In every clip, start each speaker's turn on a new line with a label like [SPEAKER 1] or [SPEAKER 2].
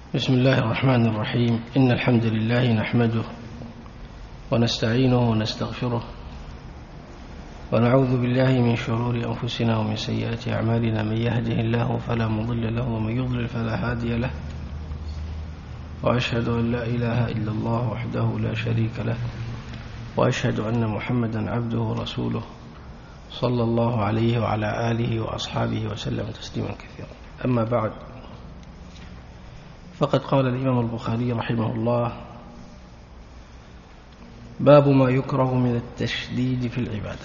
[SPEAKER 1] بسم الله الرحمن الرحيم. إن الحمد لله نحمده ونستعينه ونستغفره ونعوذ بالله من شرور أنفسنا ومن سيئات أعمالنا. من يهده الله فلا مضل له ومن يضلل فلا هادي له، وأشهد أن لا إله إلا الله وحده لا شريك له، وأشهد أن محمدا عبده ورسوله صلى الله عليه وعلى آله وأصحابه وسلم تسليما كثيرا. أما بعد، فقد قال الإمام البخاري رحمه الله: باب ما يكره من التشديد في العبادة.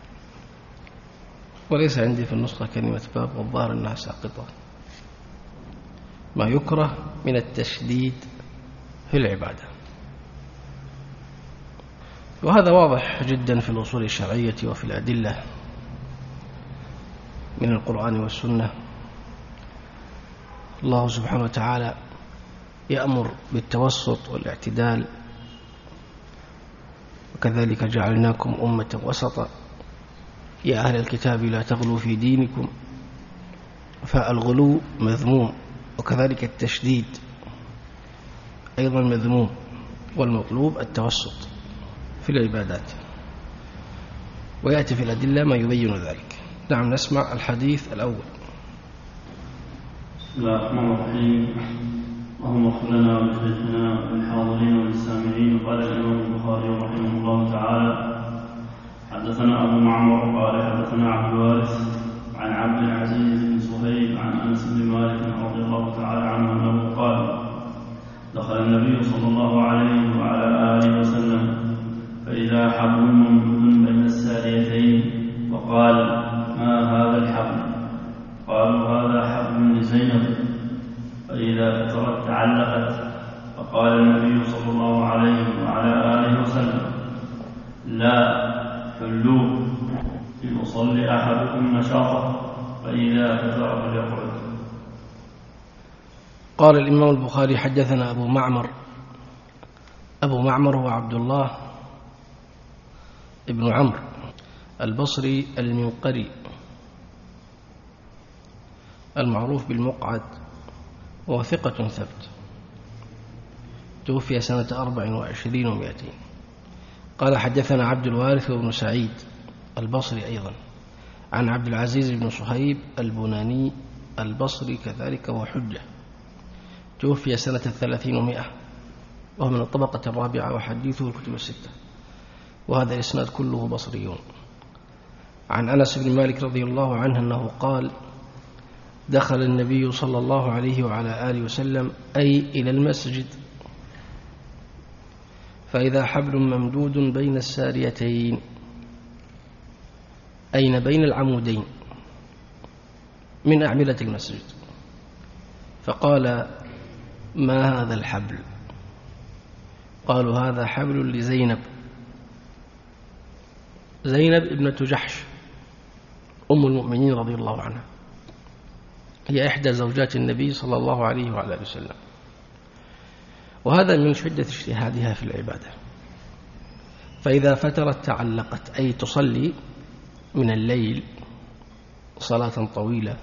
[SPEAKER 1] وليس عندي في النسخة كلمة باب، والظاهر أنها ساقطة. ما يكره من التشديد في العبادة، وهذا واضح جدا في الأصول الشرعية وفي الأدلة من القرآن والسنة. الله سبحانه وتعالى يأمر بالتوسط والاعتدال، وكذلك جعلناكم أمة وسطا يا أهل الكتاب لا تغلوا في دينكم، فالغلو مذموم، وكذلك التشديد أيضا مذموم، والمطلوب التوسط في العبادات، ويأتي في الأدلة ما يبين ذلك. نعم، نسمع الحديث الأول.
[SPEAKER 2] بسم الله الرحمن الرحيم. اللهم اغفر لنا ولشيخنا وللحاضرين وللسامعين. قال الإمام البخاري رحمه الله تعالى: حدثنا أبو معمر قال حدثنا عبد الوارث عن عبد العزيز بن صهيب عن أنس بن مالك رضي الله تعالى عنه أنه قال: دخل النبي صلى الله عليه وعلى آله وسلم فإذا حبل ممدود بين الساريتين، وقال: ما هذا الحبل؟ قالوا: هذا حبل لزينب. فإذا فترت تعلقت، فقال النبي صلى الله عليه وعلى آله وسلم: لا، حلوه ليصلي أحدكم نشاطه، فإذا فتر فليقعد.
[SPEAKER 1] قال الإمام البخاري: حدثنا أبو معمر. أبو معمر هو عبد الله ابن عمرو البصري المنقري المعروف بالمقعد، وهو ثقة ثبت، توفي سنة 24 و200. قال: حدثنا عبد الوارث بن سعيد البصري أيضا عن عبد العزيز بن صهيب البناني البصري كذلك، وهو حجة، توفي سنة 30 و100، وهو من الطبقة الرابعة، وحديثه الكتب الستة، وهذا الإسناد كله بصريون. عن أنس بن مالك رضي الله عنه أنه قال: دخل النبي صلى الله عليه وعلى آله وسلم أي إلى المسجد، فإذا حبل ممدود بين الساريتين، أين بين العمودين من أعمدة المسجد، فقال: ما هذا الحبل؟ قالوا: هذا حبل لزينب. زينب ابنة جحش أم المؤمنين رضي الله عنها، هي إحدى زوجات النبي صلى الله عليه وعلى آله وسلم، وهذا من شدة اجتهادها في العبادة. فإذا فترت تعلقت، أي تصلي من الليل صلاة طويلة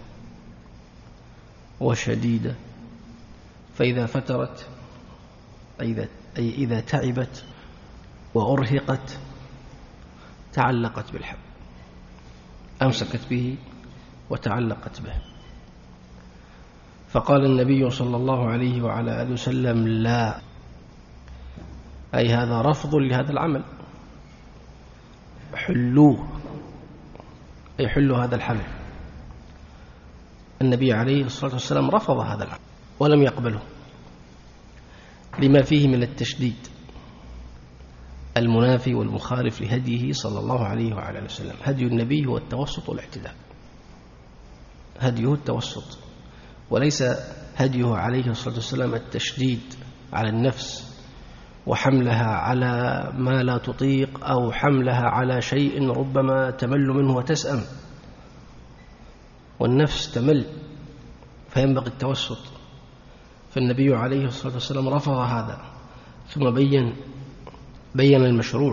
[SPEAKER 1] وشديدة، فإذا فترت أي إذا تعبت وأرهقت تعلقت بالحبل، أمسكت به وتعلقت به. فقال النبي صلى الله عليه وعلى آله وسلم: لا، أي هذا رفض لهذا العمل، حلوه، أي حلوا هذا الحبل. النبي عليه الصلاة والسلام رفض هذا العمل ولم يقبله، لما فيه من التشديد المنافي والمخالف لهديه صلى الله عليه وعلى آله وسلم. هدي النبي هو التوسط والاعتدال، هديه التوسط، وليس هديه عليه الصلاة والسلام التشديد على النفس وحملها على ما لا تطيق، أو حملها على شيء ربما تمل منه وتسأم، والنفس تمل فينبغي التوسط. فالنبي عليه الصلاة والسلام رفض هذا، ثم بين المشروع،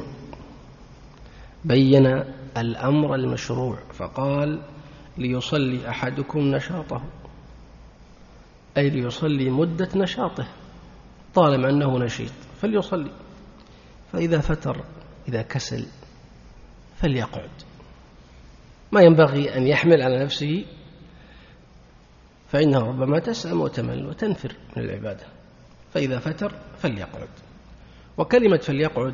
[SPEAKER 1] بين الأمر المشروع، فقال: ليصلي أحدكم نشاطه، أي ليصلي مدة نشاطه طالما أنه نشيط فليصلي، فإذا فتر إذا كسل فليقعد، ما ينبغي أن يحمل على نفسه، فإنه ربما تسأم وتمل وتنفر من العبادة، فإذا فتر فليقعد. وكلمة فليقعد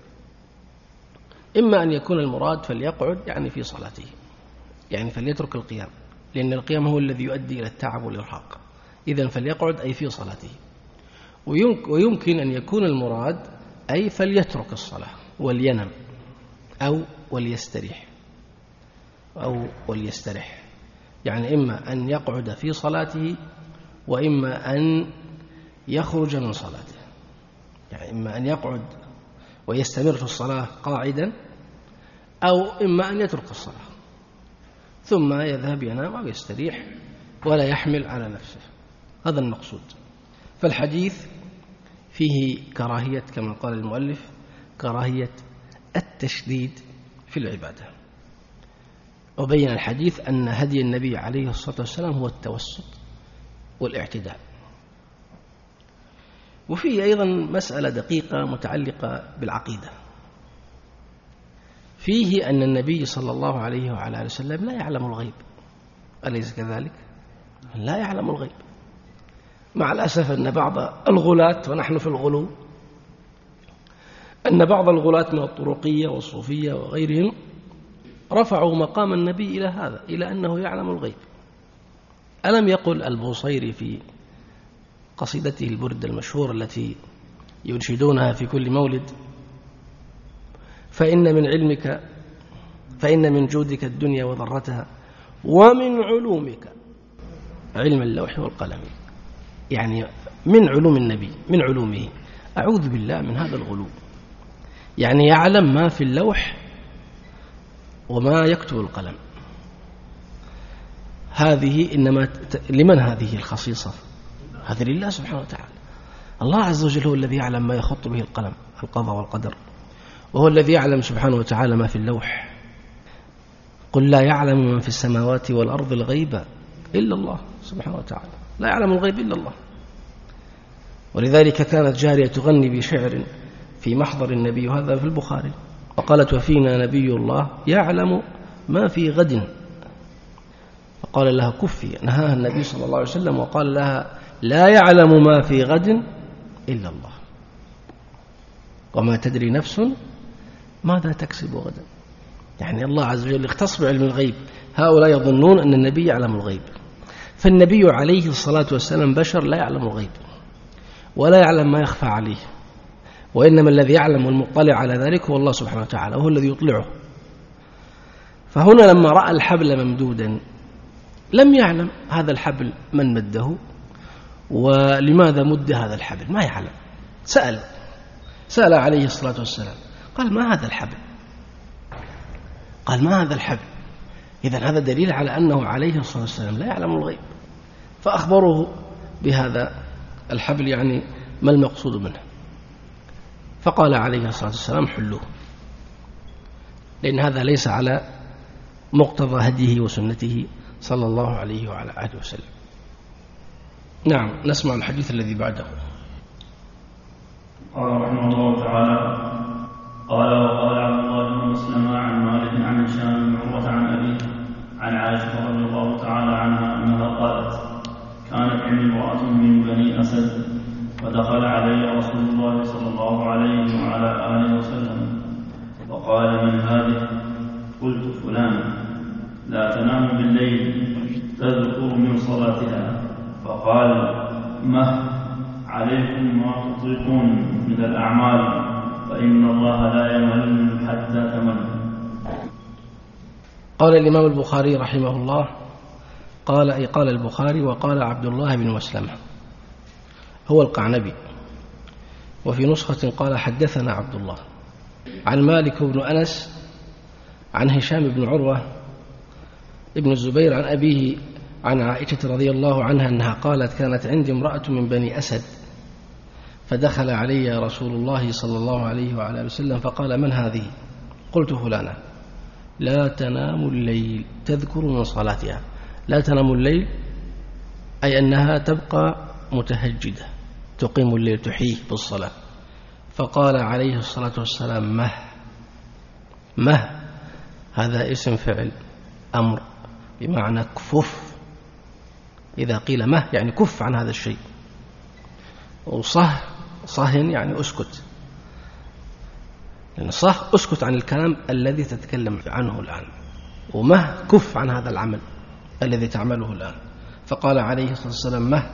[SPEAKER 1] إما أن يكون المراد فليقعد يعني في صلاته، يعني فليترك القيام، لأن القيام هو الذي يؤدي إلى التعب والإرهاق، إذن فليقعد أي في صلاته. ويمكن أن يكون المراد أي فليترك الصلاة ولينم أو وليستريح، يعني إما أن يقعد في صلاته وإما أن يخرج من صلاته، يعني إما أن يقعد ويستمر في الصلاة قاعدا أو إما أن يترك الصلاة ثم يذهب ينام أو يستريح ولا يحمل على نفسه، هذا المقصود. فالحديث فيه كراهية كما قال المؤلف كراهية التشديد في العبادة، وبين الحديث أن هدي النبي عليه الصلاة والسلام هو التوسط والاعتدال. وفيه أيضا مسألة دقيقة متعلقة بالعقيدة، فيه أن النبي صلى الله عليه وعلى آله وسلم لا يعلم الغيب، أليس كذلك؟ لا يعلم الغيب، مع الأسف أن بعض الغلاة، ونحن في الغلو، أن بعض الغلاة من الطرقية والصوفية وغيرهم رفعوا مقام النبي إلى هذا، إلى أنه يعلم الغيب. ألم يقل البوصيري في قصيدته البرد المشهورة التي ينشدونها في كل مولد: فإن من جودك الدنيا وضرتها ومن علومك علم اللوح والقلم، يعني من علوم النبي، من علومه. أعوذ بالله من هذا الغلو، يعني يعلم ما في اللوح وما يكتب القلم. هذه إنما لمن هذه الخصيصة؟ هذا لله سبحانه وتعالى. الله عز وجل هو الذي يعلم ما يخط به القلم، القضاء والقدر، وهو الذي يعلم سبحانه وتعالى ما في اللوح. قل لا يعلم من في السماوات والأرض الغيب إلا الله سبحانه وتعالى، لا يعلم الغيب إلا الله. ولذلك كانت جارية تغني بشعر في محضر النبي، وهذا في البخاري، وقالت: وفينا نبي الله يعلم ما في غد، فقال لها كفي، نهاها النبي صلى الله عليه وسلم وقال لها: لا يعلم ما في غد إلا الله، وما تدري نفس ماذا تكسب غدا. يعني الله عز وجل اختص بعلم الغيب، هؤلاء يظنون أن النبي يعلم الغيب، فالنبي عليه الصلاة والسلام بشر لا يعلم الغيب ولا يعلم ما يخفى عليه، وإنما الذي يعلم والمطلع على ذلك هو الله سبحانه وتعالى، وهو الذي يطلعه. فهنا لما رأى الحبل ممدودا لم يعلم هذا الحبل من مده ولماذا مد هذا الحبل، ما يعلم. سأل عليه الصلاة والسلام، قال: ما هذا الحبل؟ قال: ما هذا الحبل؟ إذن هذا دليل على أنه عليه الصلاة والسلام لا يعلم الغيب، فأخبروه بهذا الحبل، يعني ما المقصود منه؟ فقال عليه الصلاة والسلام: حلوه، لأن هذا ليس على مقتضى هديه وسنته صلى الله عليه وعلى آله وسلم. نعم، نسمع الحديث الذي بعده.
[SPEAKER 2] قال رحمه الله تعالى: قال وقال عبد الله بن مسلم عن مالك عن هشام بن عروة عن أبيه عن عائشة رضي الله تعالى عنها أنها قالت: كانت عندي امرأة من بني أسد، فدخل علي رسول الله صلى الله عليه وعلى آله وسلم وقال: من هذه؟ قلت: فلان، لا تنام بالليل، تذكر من صلاتها. فقال: مه، عليكم ما تطيقون من الأعمال، فإن الله لا يمل حتى تمل.
[SPEAKER 1] قال الإمام البخاري رحمه الله: قال البخاري وقال عبد الله بن مسلمة، هو القعنبي، وفي نسخة قال: حدثنا عبد الله، عن مالك بن أنس عن هشام بن عروة ابن الزبير عن أبيه عن عائشة رضي الله عنها أنها قالت: كانت عندي امرأة من بني أسد، فدخل علي رسول الله صلى الله عليه وعلى وسلم فقال: من هذه؟ قلت: فلانة، لا تنام الليل، تذكر من صلاتها. لا تنام الليل أي أنها تبقى متهجدة تقيم الليل تحيه بالصلاة. فقال عليه الصلاة والسلام مه هذا اسم فعل أمر بمعنى كفف. إذا قيل مه يعني كف عن هذا الشيء، وصهن يعني أسكت، يعني أسكت عن الكلام الذي تتكلم عنه الآن، ومه كف عن هذا العمل الذي تعمله الآن. فقال عليه الصلاة والسلام مه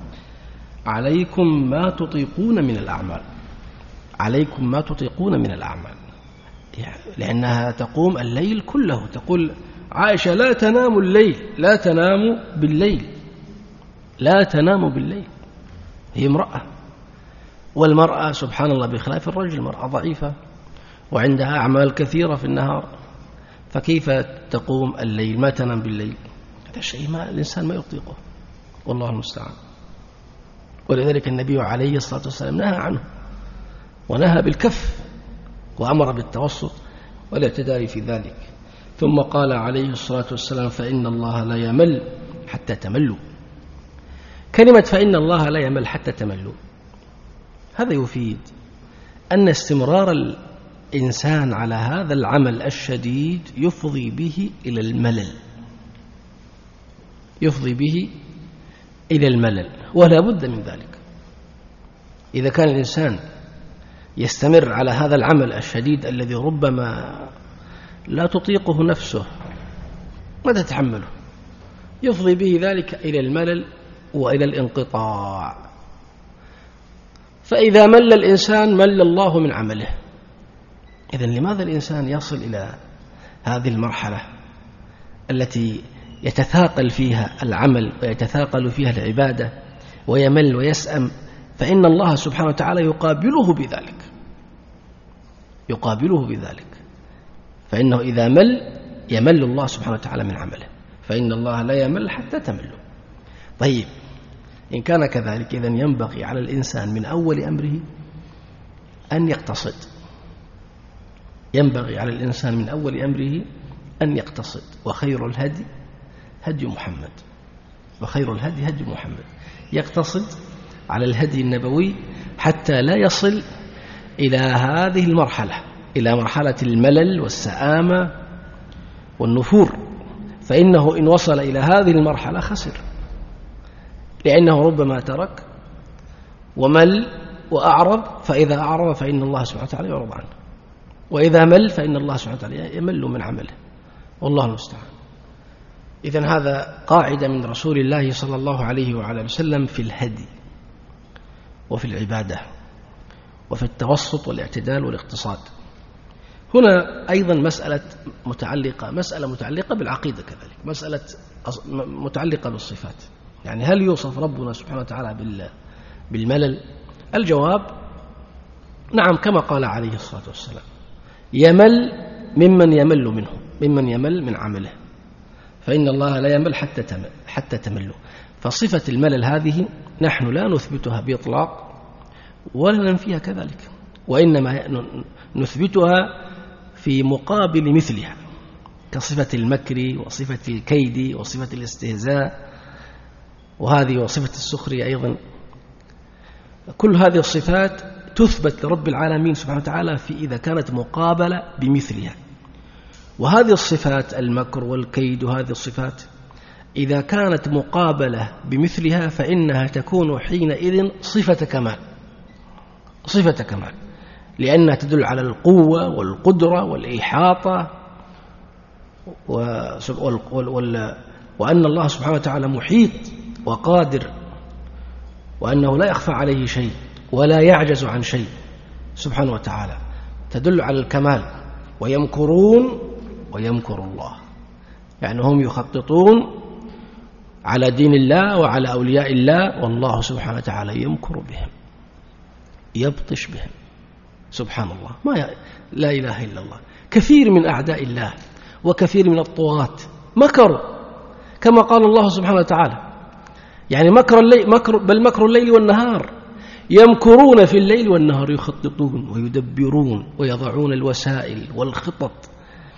[SPEAKER 1] عليكم ما تطيقون من الأعمال، عليكم ما تطيقون من الأعمال، يعني لأنها تقوم الليل كله. تقول عائشة لا تنام الليل، لا تنام بالليل، لا تنام بالليل. هي امرأة، والمرأة سبحان الله بخلاف الرجل المرأة ضعيفة وعندها أعمال كثيرة في النهار، فكيف تقوم الليل ما تنام بالليل؟ هذا شيء ما الإنسان ما يطيقه، والله المستعان. ولذلك النبي عليه الصلاة والسلام نهى عنه، ونهى بالكف، وأمر بالتوسط والاعتدال في ذلك. ثم قال عليه الصلاة والسلام فإن الله لا يمل حتى تملوا. كلمة فإن الله لا يمل حتى تملوا هذا يفيد أن استمرار الإنسان على هذا العمل الشديد يفضي به إلى الملل، يفضي به إلى الملل، ولا بد من ذلك. إذا كان الإنسان يستمر على هذا العمل الشديد الذي ربما لا تطيقه نفسه ما تتحمله، يفضي به ذلك إلى الملل وإلى الانقطاع. فإذا مل الإنسان مل الله من عمله. إذن لماذا الإنسان يصل إلى هذه المرحلة التي يتثاقل فيها العمل ويتثاقل فيها العبادة ويمل ويسأم؟ فإن الله سبحانه وتعالى يقابله بذلك، يقابله بذلك. فإنه إذا مل يمل الله سبحانه وتعالى من عمله، فإن الله لا يمل حتى تملوا. طيب إن كان كذلك إذن ينبغي على الإنسان من أول أمره أن يقتصد، ينبغي على الإنسان من أول أمره أن يقتصد. وخير الهدي هدي محمد، وخير الهدي هدي محمد. يقتصد على الهدي النبوي حتى لا يصل إلى هذه المرحلة، إلى مرحلة الملل والسآمة والنفور. فإنه إن وصل إلى هذه المرحلة خسر، لأنه ربما ترك ومل وأعرض. فإذا أعرض فإن الله سبحانه وتعالى يعرض عنه، وإذا مل فإن الله سبحانه وتعالى يمل من عمله، والله المستعان. إذن هذا قاعدة من رسول الله صلى الله عليه وعلى وسلم في الهدي وفي العبادة وفي التوسط والاعتدال والاقتصاد. هنا أيضا مسألة متعلقة بالعقيدة، كذلك مسألة متعلقة بالصفات. يعني هل يوصف ربنا سبحانه وتعالى بالملل؟ الجواب نعم، كما قال عليه الصلاة والسلام يمل ممن يمل منه، ممن يمل من عمله، فإن الله لا يمل حتى تملوا. فصفة الملل هذه نحن لا نثبتها بإطلاق ولا ننفيها كذلك، وإنما نثبتها في مقابل مثلها، كصفة المكر وصفة الكيد وصفة الاستهزاء، وهذه وصفة السخرية أيضا. كل هذه الصفات تثبت لرب العالمين سبحانه وتعالى في إذا كانت مقابلة بمثلها. وهذه الصفات المكر والكيد، وهذه الصفات إذا كانت مقابلة بمثلها فإنها تكون حينئذ صفة كمال، صفة كمال، لأنها تدل على القوة والقدرة والإحاطة، وأن الله سبحانه وتعالى محيط وقادر، وأنه لا يخفى عليه شيء ولا يعجز عن شيء سبحانه وتعالى، تدل على الكمال. ويمكرون ويمكر الله، يعني هم يخططون على دين الله وعلى أولياء الله، والله سبحانه وتعالى يمكر بهم، يبطش بهم. سبحان الله، لا إله إلا الله. كثير من أعداء الله وكثير من الطغاة مكروا كما قال الله سبحانه وتعالى، يعني مكر الليل، بل مكر الليل والنهار، يمكرون في الليل والنهار، يخططون ويدبرون ويضعون الوسائل والخطط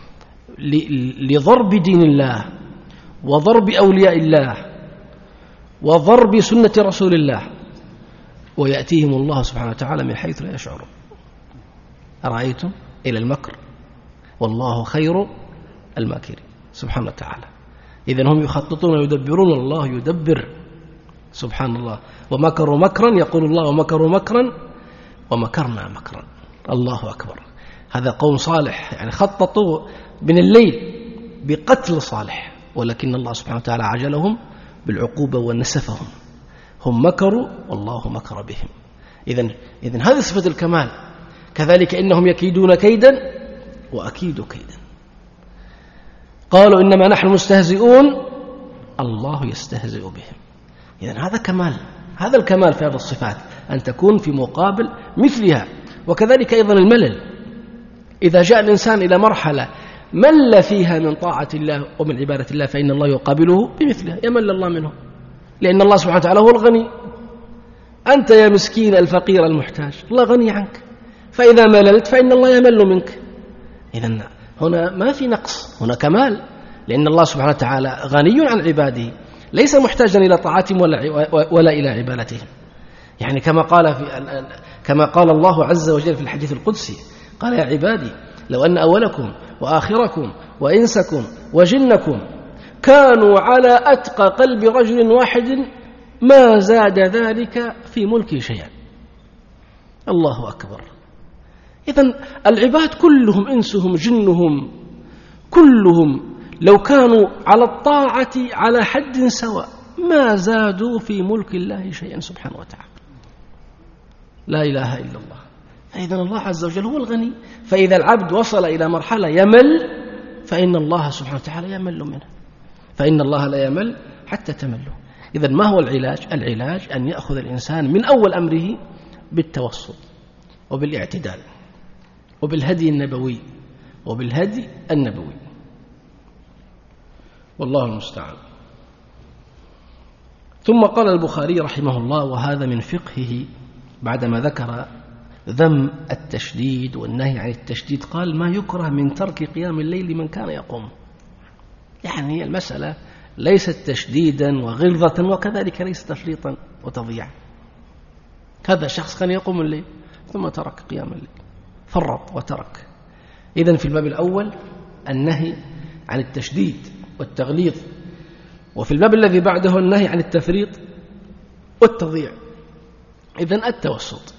[SPEAKER 1] لضرب دين الله وضرب أولياء الله وضرب سنة رسول الله، ويأتيهم الله سبحانه وتعالى من حيث لا يشعرون. أرأيتم إلى المكر والله خير الماكرين سبحانه وتعالى. إذن هم يخططون ويدبرون، الله يدبر سبحان الله. ومكروا مكرا، يقول الله ومكروا مكرا ومكرنا مكرا. الله أكبر. هذا قوم صالح، يعني خططوا من الليل بقتل صالح، ولكن الله سبحانه وتعالى عجلهم بالعقوبة ونسفهم. هم مكروا والله مكر بهم. إذن هذه صفة الكمال. كذلك إنهم يكيدون كيدا وأكيد كيدا. قالوا إنما نحن مستهزئون، الله يستهزئ بهم. إذن هذا كمال، هذا الكمال في هذه الصفات، أن تكون في مقابل مثلها. وكذلك أيضا الملل، إذا جاء الإنسان إلى مرحلة مل فيها من طاعة الله ومن عبادة الله، فإن الله يقابله بمثلها، يمل الله منه، لأن الله سبحانه وتعالى هو الغني. أنت يا مسكين الفقير المحتاج، الله غني عنك، فإذا مللت فإن الله يمل منك. إذن هنا ما في نقص، هنا كمال، لأن الله سبحانه وتعالى غني عن عباده، ليس محتاجا إلى طاعتهم ولا إلى عبادتهم. يعني كما قال الله عز وجل في الحديث القدسي، قال يا عبادي لو أن أولكم وآخركم وإنسكم وجنكم كانوا على أتقى قلب رجل واحد ما زاد ذلك في ملكي شيئا. الله أكبر. إذن العباد كلهم، إنسهم جنهم، كلهم لو كانوا على الطاعة على حد سواء ما زادوا في ملك الله شيئا سبحانه وتعالى. لا إله إلا الله. فإذا الله عز وجل هو الغني، فإذا العبد وصل إلى مرحلة يمل فإن الله سبحانه وتعالى يمل منه، فإن الله لا يمل حتى تمله. إذن ما هو العلاج؟ العلاج أن يأخذ الإنسان من أول أمره بالتوسط وبالاعتدال وبالهدي النبوي والله المستعان. ثم قال البخاري رحمه الله، وهذا من فقهه بعدما ذكر ذم التشديد والنهي عن التشديد، قال ما يكره من ترك قيام الليل لمن كان يقوم. يعني المسألة ليست تشديدا وغلظة، وكذلك ليس تفريطا وتضييعا. هذا شخص كان يقوم الليل ثم ترك قيام الليل، فرط وترك. إذن في الباب الأول النهي عن التشديد والتغليظ، وفي الباب الذي بعده النهي عن التفريط والتضييع. إذن التوسط.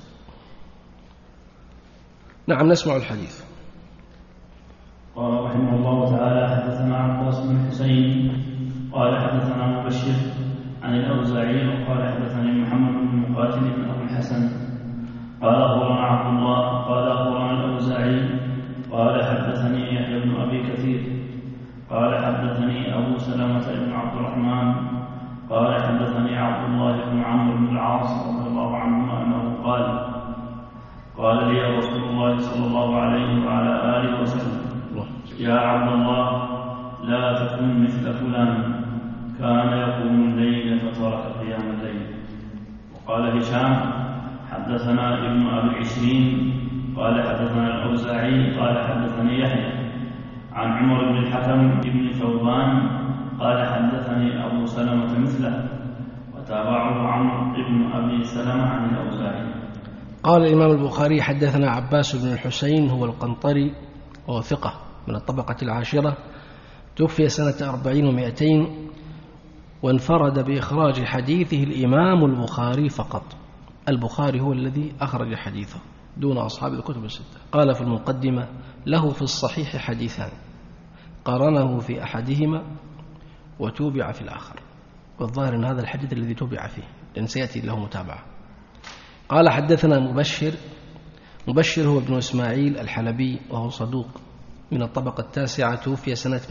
[SPEAKER 1] نعم، نسمع الحديث.
[SPEAKER 2] قال رحمه الله تعالى: حدثنا عباس بن حسين قال حدثنا مبشر عن الأوزاعي قال حدثني محمد بن مقاتل بن أبي الحسن قال أخبرنا عبد الله قال أخبرنا الأوزاعي قال حدثني يحيى بن أبي كثير قال حدثني أبو سلمة بن عبد الرحمن قال حدثني عبد الله بن عمرو بن العاص رضي الله عنهما أنه قال لي رسول الله صلى الله عليه وعلى آله وسلم: يا عبد الله، لا تكن مثل فلان كان يقوم الليل فترك قيام الليل. وقال هشام: حدثنا ابن أبي عشرين قال حدثنا الأوزاعي قال حدثني يحيى عن عمر بن الحكم بن ثوبان قال حدثني أبو سلمة مثله، وتابعه عمرو بن أبي سلمة عن الأوزاعي.
[SPEAKER 1] قال الإمام البخاري: حدثنا عباس بن الحسين، هو القنطري، وهو ثقة من الطبقة العاشرة، توفي سنة 40 و200، وانفرد بإخراج حديثه الإمام البخاري فقط. البخاري هو الذي أخرج حديثه دون أصحاب الكتب الستة. قال في المقدمة: له في الصحيح حديثان، قرنه في أحدهما وتوبع في الآخر. والظاهر أن هذا الحديث الذي توبع فيه، لأن سيأتي له متابعة. قال حدثنا مبشر هو ابن إسماعيل الحلبي، وهو صدوق من الطبقة التاسعة، توفي سنة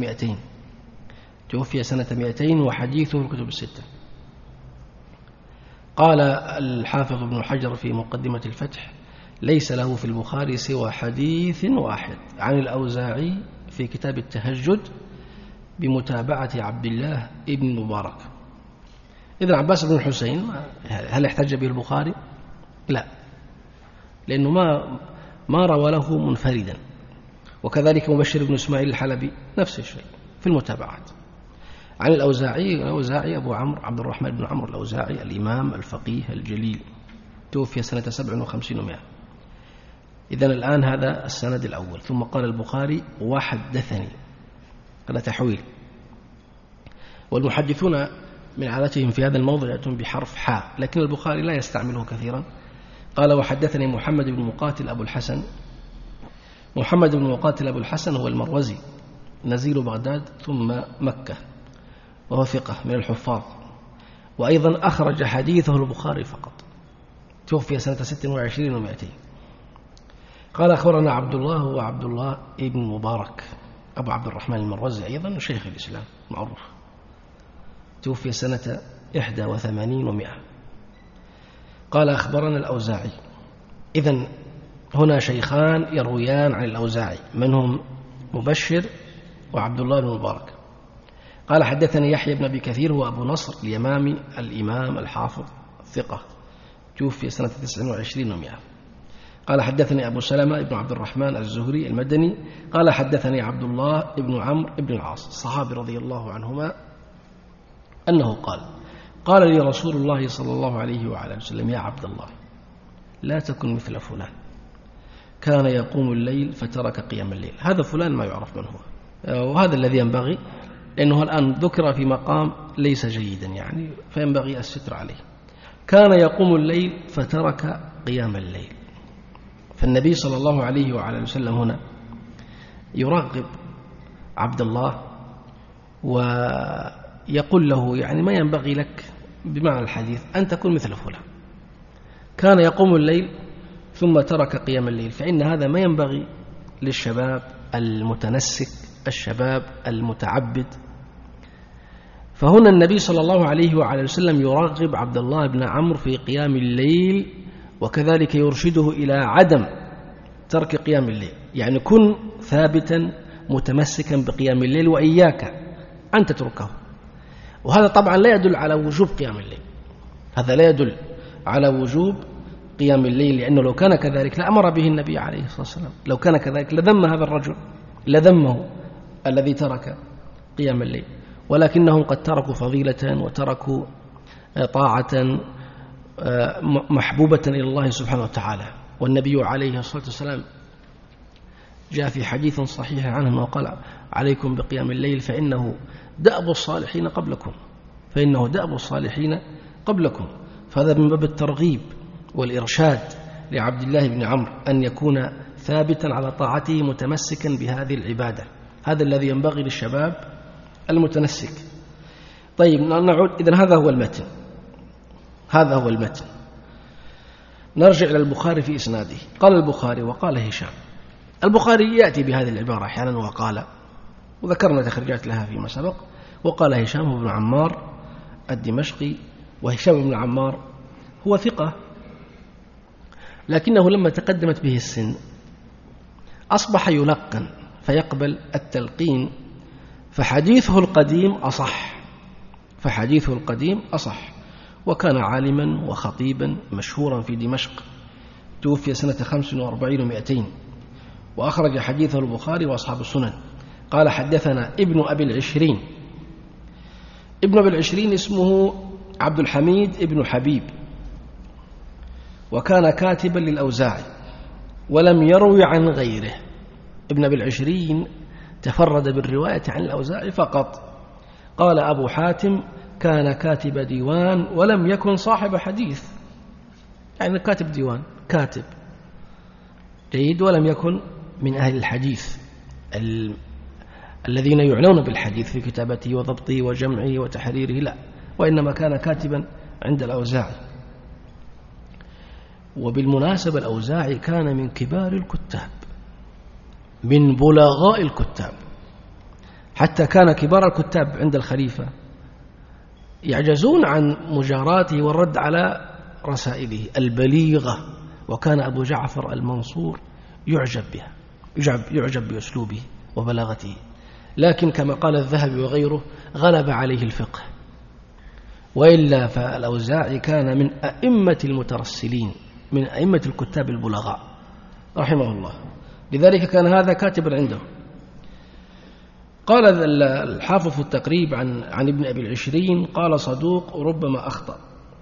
[SPEAKER 1] 200 وحديثه في الكتب الستة. قال الحافظ ابن حجر في مقدمة الفتح: ليس له في البخاري سوى حديث واحد عن الأوزاعي في كتاب التهجد بمتابعة عبد الله ابن مبارك. إذن عباس بن الحسين هل احتج به البخاري؟ لا، لأنه ما روى له منفردا. وكذلك مبشر بن إسماعيل الحلبي نفس الشيء في المتابعات. عن الأوزاعي أبو عمرو عبد الرحمن بن عمرو الأوزاعي الإمام الفقيه الجليل، توفي سنة 57 و100. إذن الآن هذا السند الأول. ثم قال البخاري وحدثني، هذا تحويل. والمحدثون من عادتهم في هذا الموضع يأتون بحرف حاء، لكن البخاري لا يستعمله كثيرا. قال وحدثني محمد بن مقاتل أبو الحسن. محمد بن مقاتل أبو الحسن هو المروزي، نزيل بغداد ثم مكة، وهو ثقة من الحفاظ، وأيضا أخرج حديثه البخاري فقط، توفي سنة 26 و200. قال أخبرنا عبد الله وعبد الله ابن مبارك أبو عبد الرحمن المروزي، أيضا شيخ الإسلام معروف، توفي سنة 81 و100. قال أخبرنا الأوزاعي. إذن هنا شيخان يرويان عن الأوزاعي، منهم مبشر وعبد الله بن مبارك. قال حدثني يحيى بن أبي كثير هو أبو نصر اليمامي الإمام الحافظ ثقة، توفي سنة 29 و100. قال حدثني أبو سلمة بن عبد الرحمن الزهري المدني قال حدثني عبد الله بن عمرو بن العاص الصحابي رضي الله عنهما أنه قال لي رسول الله صلى الله عليه وعلى وسلم يا عبد الله لا تكن مثل فلان كان يقوم الليل فترك قيام الليل. هذا فلان ما يعرف من هو، وهذا الذي ينبغي، لأنه الآن ذكر في مقام ليس جيدا يعني، فينبغي الستر عليه. كان يقوم الليل فترك قيام الليل. فالنبي صلى الله عليه وعلى وسلم هنا يرغب عبد الله ويقول له يعني ما ينبغي لك بمعنى الحديث أن تكون مثل فلان كان يقوم الليل ثم ترك قيام الليل، فإن هذا ما ينبغي للشباب المتنسك، الشباب المتعبد. فهنا النبي صلى الله عليه وعلى وسلم يرغب عبد الله بن عمرو في قيام الليل، وكذلك يرشده إلى عدم ترك قيام الليل، يعني كن ثابتا متمسكا بقيام الليل وإياك أن تتركه. وهذا طبعا لا يدل على وجوب قيام الليل، هذا لا يدل على وجوب قيام الليل، لأنه لو كان كذلك لأمر به النبي عليه الصلاة والسلام، لو كان كذلك لذم هذا الرجل، لذمه الذي ترك قيام الليل. ولكنهم قد تركوا فضيلة وتركوا طاعة محبوبة إلى الله سبحانه وتعالى. والنبي عليه الصلاة والسلام جاء في حديث صحيح عنه وقال عليكم بقيام الليل فإنه دأب الصالحين قبلكم، فإنه دأب الصالحين قبلكم. فهذا من باب الترغيب والإرشاد لعبد الله بن عمرو أن يكون ثابتا على طاعته متمسكا بهذه العبادة. هذا الذي ينبغي للشباب المتنسك. طيب نعود، إذن هذا هو المتن، هذا هو المتن. نرجع إلى البخاري في إسناده. قال البخاري وقال هشام. البخاري يأتي بهذه العبارة أحيانا وقال، وذكرنا تخرجات لها فيما سبق. وقال هشام بن عمار الدمشقي، وهشام بن عمار هو ثقة، لكنه لما تقدمت به السن أصبح يلقن فيقبل التلقين، فحديثه القديم أصح، وكان عالما وخطيبا مشهورا في دمشق، توفي سنة 45 و200، وأخرج حديثه البخاري وأصحاب السنن. قال حدثنا ابن أبي العشرين. ابن أبي العشرين اسمه عبد الحميد ابن حبيب، وكان كاتبا للأوزاعي ولم يروي عن غيره. ابن أبي العشرين تفرد بالرواية عن الأوزاعي فقط. قال أبو حاتم كان كاتب ديوان ولم يكن صاحب حديث، يعني كاتب ديوان، كاتب جيد ولم يكن من أهل الحديث الذين يعنون بالحديث في كتابته وضبطه وجمعه وتحريره، لا، وإنما كان كاتبا عند الأوزاعي. وبالمناسبة الأوزاعي كان من كبار الكتاب، من بلغاء الكتاب، حتى كان كبار الكتاب عند الخليفة يعجزون عن مجاراته والرد على رسائله البليغة. وكان أبو جعفر المنصور يعجب بها، يعجب بأسلوبه وبلاغته، لكن كما قال الذهبي وغيره غلب عليه الفقه. وإلا فالأوزاعي كان من أئمة المترسلين، من أئمة الكتاب البلغاء رحمه الله، لذلك كان هذا كاتبا عنده. قال الحافظ في التقريب عن ابن أبي العشرين قال صدوق ربما أخطأ،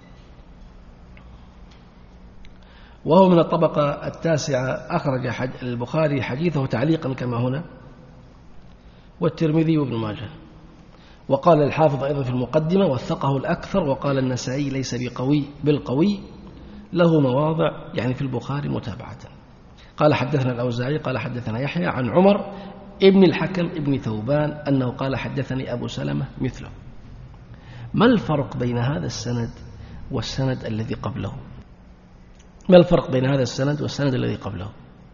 [SPEAKER 1] وهو من الطبقة التاسعة، أخرج البخاري حديثه تعليقا كما هنا، والترمذي وابن ماجه. وقال الحافظ أيضا في المقدمة وثقه الأكثر، وقال النسائي ليس بالقوي، له مواضع يعني في البخاري متابعة. قال حدثنا الأوزاعي قال حدثنا يحيى عن عمر ابن الحكم ابن ثوبان أنه قال حدثني أبو سلمة مثله. ما الفرق بين هذا السند والسند الذي قبله؟ ما الفرق بين هذا السند والسند الذي قبله؟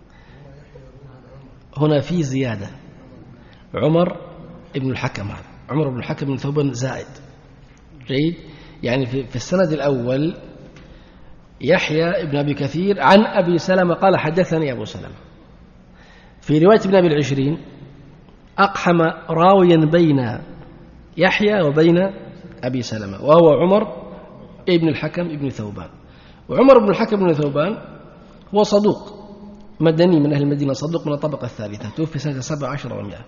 [SPEAKER 1] هنا في زيادة، عمر ابن الحكم، هذا عمر بن الحكم بن ثوبان زائد. جيد، يعني في السند الأول يحيى ابن أبي كثير عن أبي سلمة قال حدثني أبو سلمة. في رواية ابن أبي العشرين أقحم راويا بين يحيى وبين أبي سلمة، وهو عمر ابن الحكم ابن ثوبان. وعمر بن الحكم بن ثوبان هو صدوق مدني من أهل المدينة، صدوق من الطبقة الثالثة، توفي سنة 17 و100.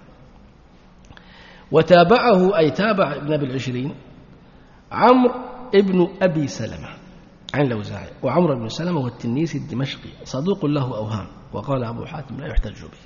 [SPEAKER 1] وتابعه أي تابع ابن أبي العشرين عمرو ابن أبي سلمة عن الأوزاعي، وعمرو بن سلمة هو التنيسي الدمشقي صدوق له أوهام، وقال أبو حاتم لا يحتج به،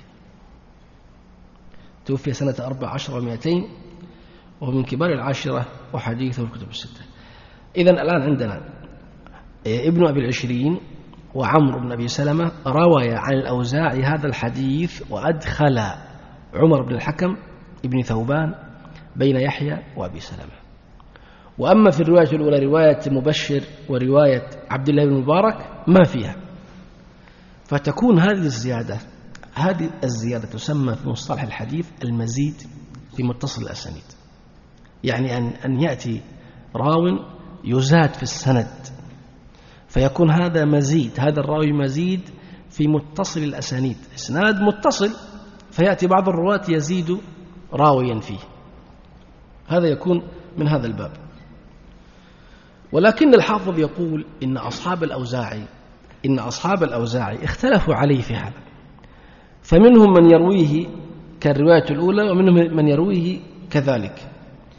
[SPEAKER 1] توفي سنة 14 و200، وهو من كبار العاشرة وحديثه في الكتب الستة. إذن الآن عندنا ابن أبي العشرين وعمرو بن أبي سلمة روى عن الأوزاعي هذا الحديث، وأدخل عمر بن الحكم ابن ثوبان بين يحيى وأبي سلمة. وأما في الرواية الأولى رواية مبشر ورواية عبد الله بن مبارك ما فيها، فتكون هذه الزيادة تسمى في مصطلح الحديث المزيد في متصل الأسانيد، يعني أن يأتي راو يزاد في السند فيكون هذا مزيد، هذا الراوي مزيد في متصل الأسانيد، إسناد متصل فيأتي بعض الرواة يزيد راويا فيه، هذا يكون من هذا الباب. ولكن الحافظ يقول إن أصحاب الأوزاعي اختلفوا عليه في هذا، فمنهم من يرويه كالرواية الأولى ومنهم من يرويه كذلك،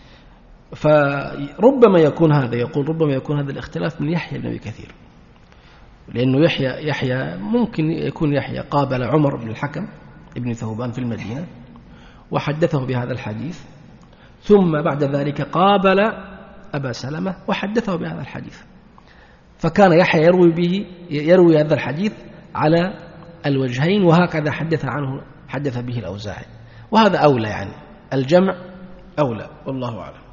[SPEAKER 1] فربما يكون هذا الاختلاف من يحيى بن أبي كثير، لأنه يحيى ممكن يكون يحيى قابل عمر بن الحكم ابن ثوبان في المدينة وحدثه بهذا الحديث، ثم بعد ذلك قابل أبا سلمة وحدثه بهذا الحديث، فكان يحيى يروي هذا الحديث على الوجهين، وهكذا حدث به الأوزاعي، وهذا أولى، يعني الجمع أولى، والله أعلم.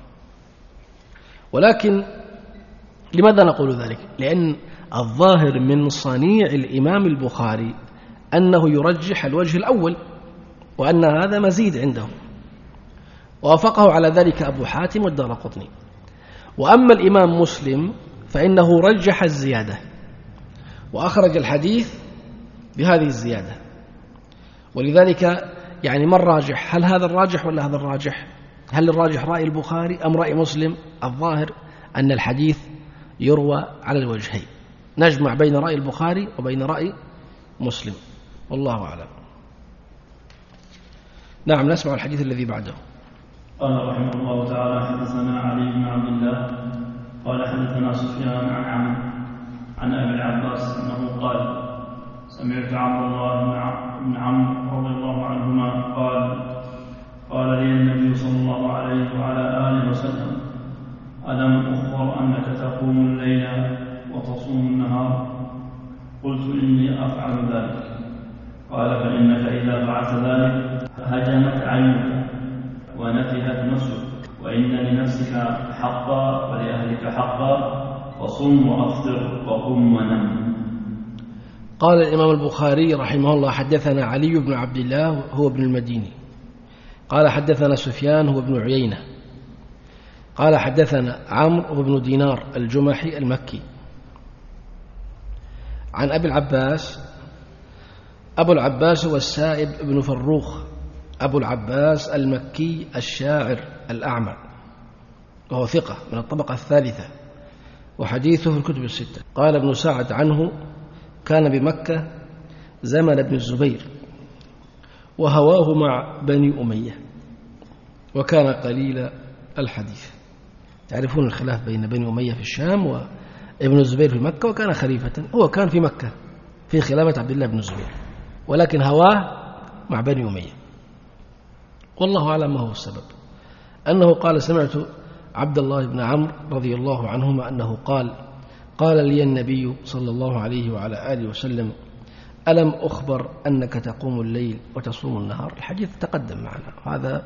[SPEAKER 1] ولكن لماذا نقول ذلك؟ لأن الظاهر من صنيع الإمام البخاري أنه يرجح الوجه الأول، وأن هذا مزيد عنده، ووافقه على ذلك أبو حاتم والدارقطني. وأما الإمام مسلم فإنه رجح الزيادة وأخرج الحديث بهذه الزيادة، ولذلك يعني ما الراجح؟ هل هذا الراجح ولا هذا الراجح؟ هل الراجح رأي البخاري أم رأي مسلم؟ الظاهر أن الحديث يروى على الوجهين، نجمع بين رأي البخاري وبين رأي مسلم، والله أعلم. نعم، نسمع الحديث الذي بعده.
[SPEAKER 2] قال رحمه الله تعالى حدثنا علي بن عبد الله قال حدثنا سفيان عن أبي العباس أنه قال سمعت عبد الله بن عمرو رضي الله عنهما قال لي النبي صلى الله عليه وعلى آله وسلم ألم أخبر أنك تقوم الليل وتصوم النهار؟ قلت إني أفعل ذلك. قال فإنك إذا فعلت ذلك هجمت عينك ونفهت نفسك، وإن لنفسك حقا ولأهلك حقا، فصم وأفطر وقم ونم.
[SPEAKER 1] قال الإمام البخاري رحمه الله حدثنا علي بن عبد الله هو ابن المديني قال حدثنا سفيان هو ابن عيينة قال حدثنا عمرو بن دينار الجمحي المكي عن أبي العباس. أبو العباس هو السائب بن فروخ أبو العباس المكي الشاعر الأعمى، وهو ثقة من الطبقة الثالثة، وحديثه في الكتب الستة. قال ابن سعد عنه كان بمكة زمن ابن الزبير، وهواه مع بني أمية، وكان قليل الحديث. تعرفون الخلاف بين بني أمية في الشام وابن الزبير في مكة، وكان خليفة، هو كان في مكة في خلافة عبد الله بن الزبير، ولكن هواه مع بني أمية، والله أعلم ما هو السبب. أنه قال: سمعت عبد الله بن عمرو رضي الله عنهما أنه قال لي النبي صلى الله عليه وعلى آله وسلم: ألم أخبر أنك تقوم الليل وتصوم النهار؟ الحديث تقدم معنا، وهذا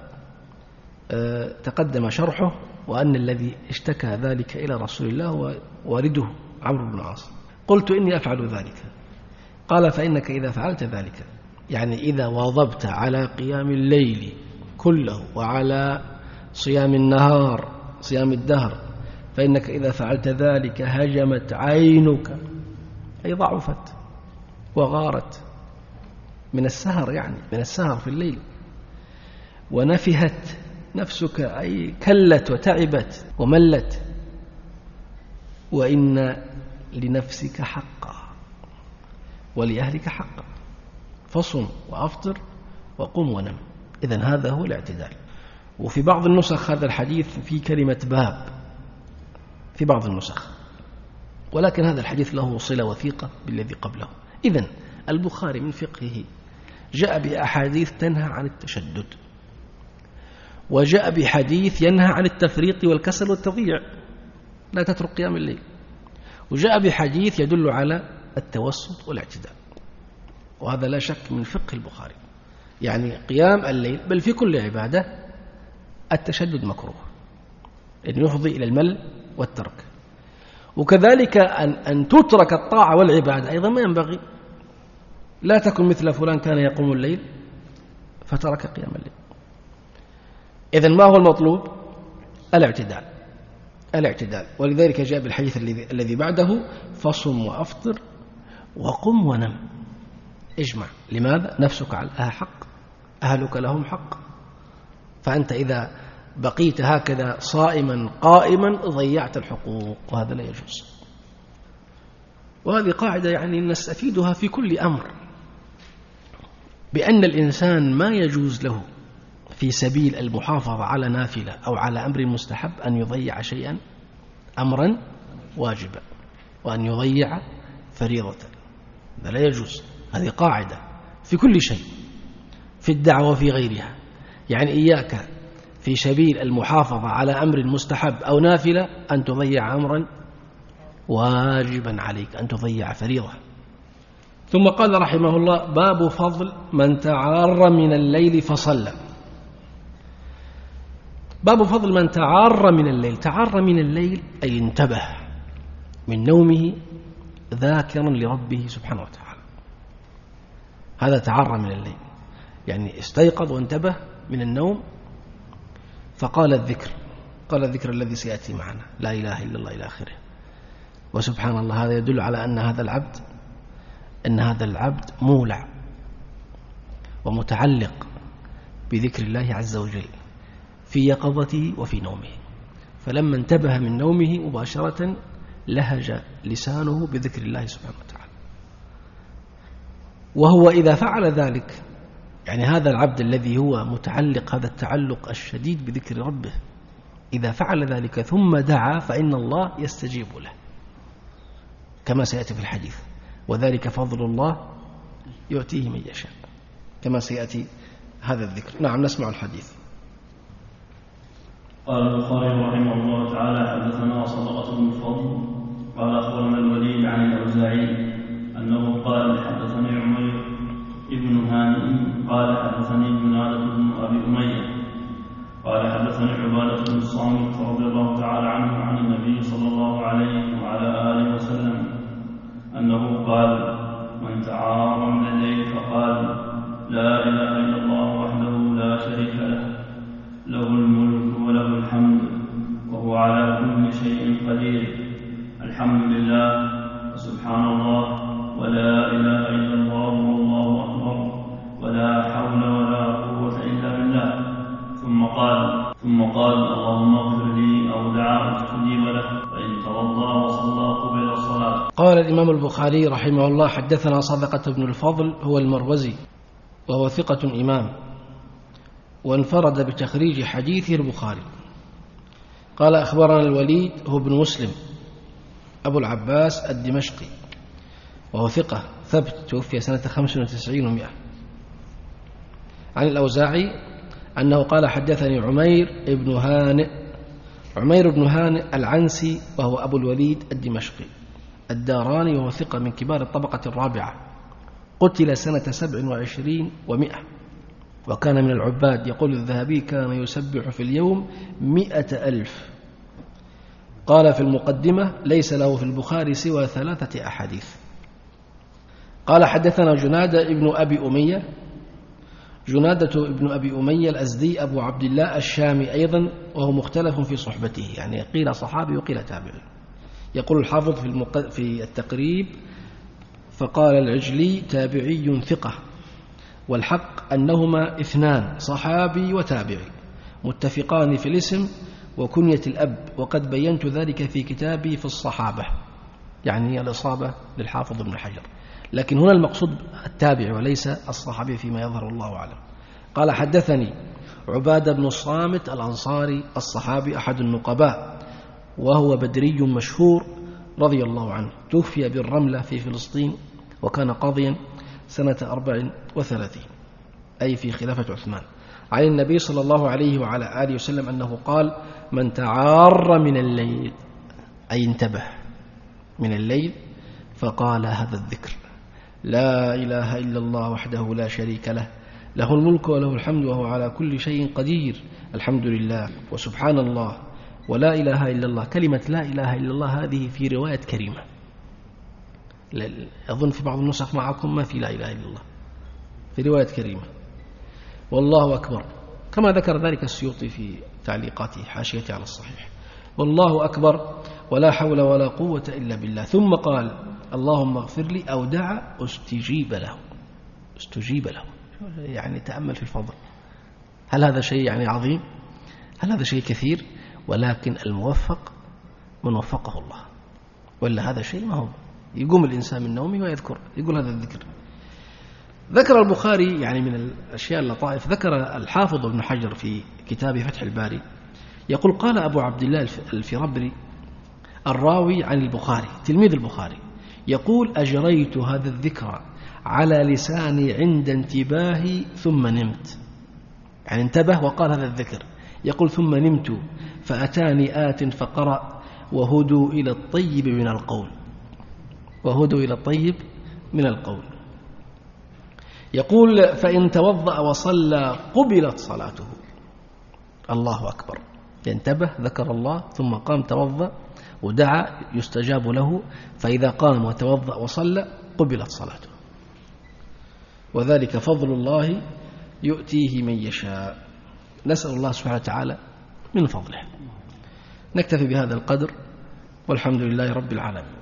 [SPEAKER 1] تقدم شرحه، وأن الذي اشتكى ذلك إلى رسول الله هو والده عمرو بن العاص. قلت: إني أفعل ذلك. قال: فإنك إذا فعلت ذلك، يعني إذا واظبت على قيام الليل كله وعلى صيام النهار، صيام الدهر، فإنك إذا فعلت ذلك هجمت عينك، أي ضعفت وغارت من السهر، يعني من السهر في الليل، ونفهت نفسك، أي كلت وتعبت وملت، وإن لنفسك حقا ولأهلك حقا، فصم وأفطر وقم ونم. إذن هذا هو الاعتدال. وفي بعض النسخ هذا الحديث في كلمة باب في بعض النسخ، ولكن هذا الحديث له صلة وثيقة بالذي قبله. إذن البخاري من فقهه جاء بأحاديث تنهى عن التشدد، وجاء بحديث ينهى عن التفريط والكسل والتضييع، لا تترك قيام الليل، وجاء بحديث يدل على التوسط والاعتدال، وهذا لا شك من فقه البخاري. يعني قيام الليل بل في كل عبادة التشدد مكروه، إن يفضي إلى المل والترك، وكذلك أن تترك الطاعة والعبادة أيضا ما ينبغي. لا تكن مثل فلان كان يقوم الليل فترك قيام الليل. إذن ما هو المطلوب؟ الاعتدال. ولذلك جاء بالحديث الذي بعده: فصم وأفطر وقم ونم. اجمع. لماذا؟ نفسك على حق، أهلك لهم حق، فأنت إذا بقيت هكذا صائما قائما ضيعت الحقوق، وهذا لا يجوز. وهذه قاعدة يعني نستفيدها في كل أمر، بأن الإنسان ما يجوز له في سبيل المحافظة على نافلة أو على أمر مستحب أن يضيع شيئا، أمرا واجبا، وأن يضيع فريضة، هذا لا يجوز. هذه قاعدة في كل شيء، في الدعوة وفي غيرها. يعني إياك في سبيل المحافظة على أمر مستحب أو نافلة أن تضيع أمرا واجبا عليك، أن تضيع فريضة. ثم قال رحمه الله: باب فضل من تعار من الليل فصلى. باب فضل من تعار من الليل. تعار من الليل أي انتبه من نومه ذاكرا لربه سبحانه وتعالى، هذا تعار من الليل، يعني استيقظ وانتبه من النوم فقال الذكر، قال الذكر الذي سيأتي معنا، لا إله إلا الله إلى آخره. وسبحان الله، هذا يدل على أن هذا العبد مولع ومتعلق بذكر الله عز وجل في يقظته وفي نومه. فلما انتبه من نومه مباشرة لهج لسانه بذكر الله سبحانه وتعالى. وهو إذا فعل ذلك، يعني هذا العبد الذي هو متعلق هذا التعلق الشديد بذكر ربه، إذا فعل ذلك ثم دعا فإن الله يستجيب له، كما سيأتي في الحديث: وذلك فضل الله يؤتيه من يشاء، كما سيأتي هذا الذكر. نعم، نسمع الحديث.
[SPEAKER 2] قال البخاري رحمه الله تعالى: حدثنا صدقة بن الفضل قال أخبرنا الوليد عن الأوزاعي أنه قال: حدثني عمير ابن هانئ قال: حدثني جنادة بن أبي أمية قال: حدثني عبادة بن الصامت رضي الله تعالى عنه عن النبي صلى الله عليه وعلى آله وسلم أنه قال: من تعار من الليل فقال: لا إله إلا الله وحده لا شريك له، له الملك وله الحمد وهو على كل شيء قدير، الحمد لله وسبحان الله ولا إله إلا الله والله أكبر ولا حول ولا قوة إلا بالله، ثم قال: اللهم اغفر لي، أو دعا فاستجيب له، فإن توضأ وصلى قبل الصلاة.
[SPEAKER 1] قال الإمام البخاري رحمه الله: حدثنا صدقة بن الفضل، هو المروزي، وهو ثقة إمام، وانفرد بتخريج حديثه البخاري. قال أخبرنا الوليد هو ابن مسلم أبو العباس الدمشقي وهو ثقة ثبت، توفي سنة 95 و100. عن الأوزاعي أنه قال حدثني عمير بن هانئ العنسي وهو أبو الوليد الدمشقي الداراني وهو ثقة من كبار الطبقة الرابعة، قتل سنة 27 و100 وكان من العباد. يقول الذهبي كان يسبح في اليوم 100,000. قال في المقدمة ليس له في البخاري سوى 3 أحاديث. قال حدثنا جنادة ابن أبي أمية الأزدي أبو عبد الله الشامي أيضا، وهو مختلف في صحبته، يعني قيل صحابي وقيل تابعي. يقول الحافظ في التقريب فقال العجلي تابعي ثقة، والحق أنهما 2 صحابي وتابعي متفقان في الاسم وكنية الأب، وقد بينت ذلك في كتابي في الصحابة، يعني الإصابة للحافظ ابن حجر، لكن هنا المقصود التابع وليس الصحابي فيما يظهر الله أعلم. قال حدثني عبادة بن الصامت الأنصاري الصحابي أحد النقباء، وهو بدري مشهور رضي الله عنه، توفي بالرملة في فلسطين وكان قاضيا سنة 34 أي في خلافة عثمان، عن النبي صلى الله عليه وعلى آله وسلم أنه قال من تعار من الليل أي انتبه من الليل فقال هذا الذكر لا إله إلا الله وحده لا شريك له، له الملك وله الحمد وهو على كل شيء قدير، الحمد لله وسبحان الله ولا إله إلا الله. كلمة لا إله إلا الله هذه في رواية كريمة، أظن في بعض النسخ معكم ما في لا إله إلا الله، في رواية كريمة. والله أكبر كما ذكر ذلك السيوطي في تعليقاته حاشيته على الصحيح، والله أكبر ولا حول ولا قوة إلا بالله. ثم قال اللهم اغفر لي أو دعا استجيب له. يعني تأمل في الفضل، هل هذا شيء يعني عظيم؟ هل هذا شيء كثير؟ ولكن الموفق من وفقه الله، ولا هذا شيء ما هو. يقوم الإنسان من نومه ويذكر يقول هذا الذكر. ذكر البخاري يعني من الأشياء اللطائف، ذكر الحافظ ابن حجر في كتاب فتح الباري يقول قال أبو عبد الله الفربري الراوي عن البخاري تلميذ البخاري، يقول أجريت هذا الذكر على لساني عند انتباهي ثم نمت، يعني انتبه وقال هذا الذكر، يقول ثم نمت فأتاني آت فقرأ وهدوا إلى الطيب من القول. يقول فإن توضأ وصلى قبلت صلاته. الله أكبر، ينتبه ذكر الله ثم قام توضأ ودعا يستجاب له، فإذا قام وتوضأ وصلى قبلت صلاته، وذلك فضل الله يؤتيه من يشاء. نسأل الله سبحانه وتعالى من فضله. نكتفي بهذا القدر والحمد لله رب العالمين.